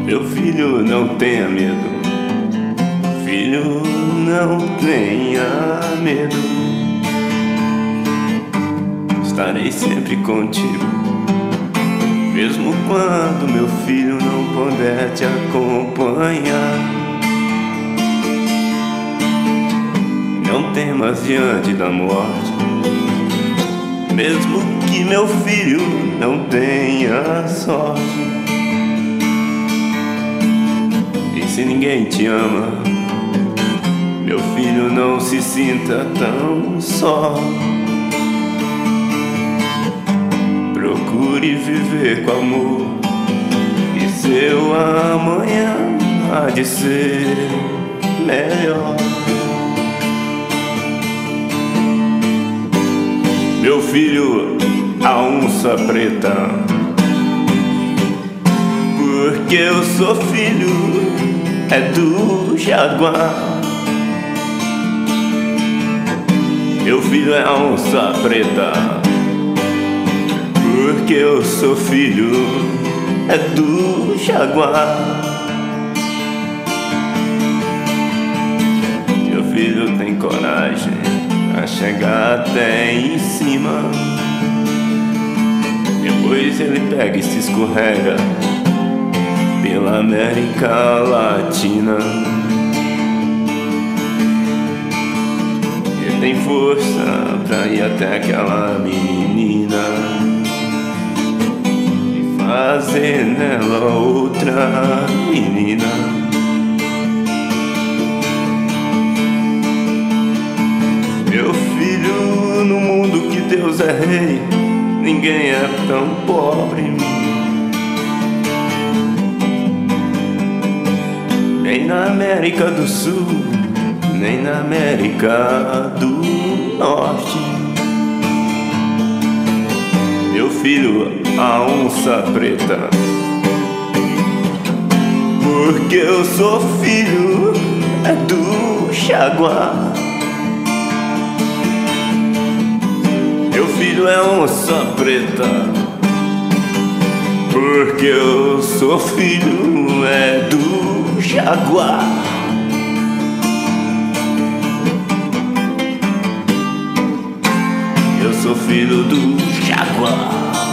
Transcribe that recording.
Meu filho, não tenha medo. Filho, não tenha medo. Estarei sempre contigo, mesmo quando meu filho não puder te acompanhar. Não temas diante da morte, mesmo que meu filho não tenha sorte. E se ninguém te ama, meu filho, não se sinta tão só. Procure viver com amor, e seu amanhã há de ser melhor. Meu filho, a onça preta, porque eu sou filho é do jaguar. Meu filho é a onça preta, porque eu sou filho é do jaguar. Meu filho tem coragem a chegar até em cima, depois ele pega e se escorrega pela América Latina. Ele tem força pra ir até aquela menina e fazer nela outra menina. Meu filho, no mundo que Deus é rei, ninguém é tão pobre, nem na América do Sul, nem na América do Norte. Meu filho, a onça preta, porque eu sou filho é do jaguar. Meu filho é onça preta, porque eu sou filho é do jaguar. Eu sou filho do jaguar.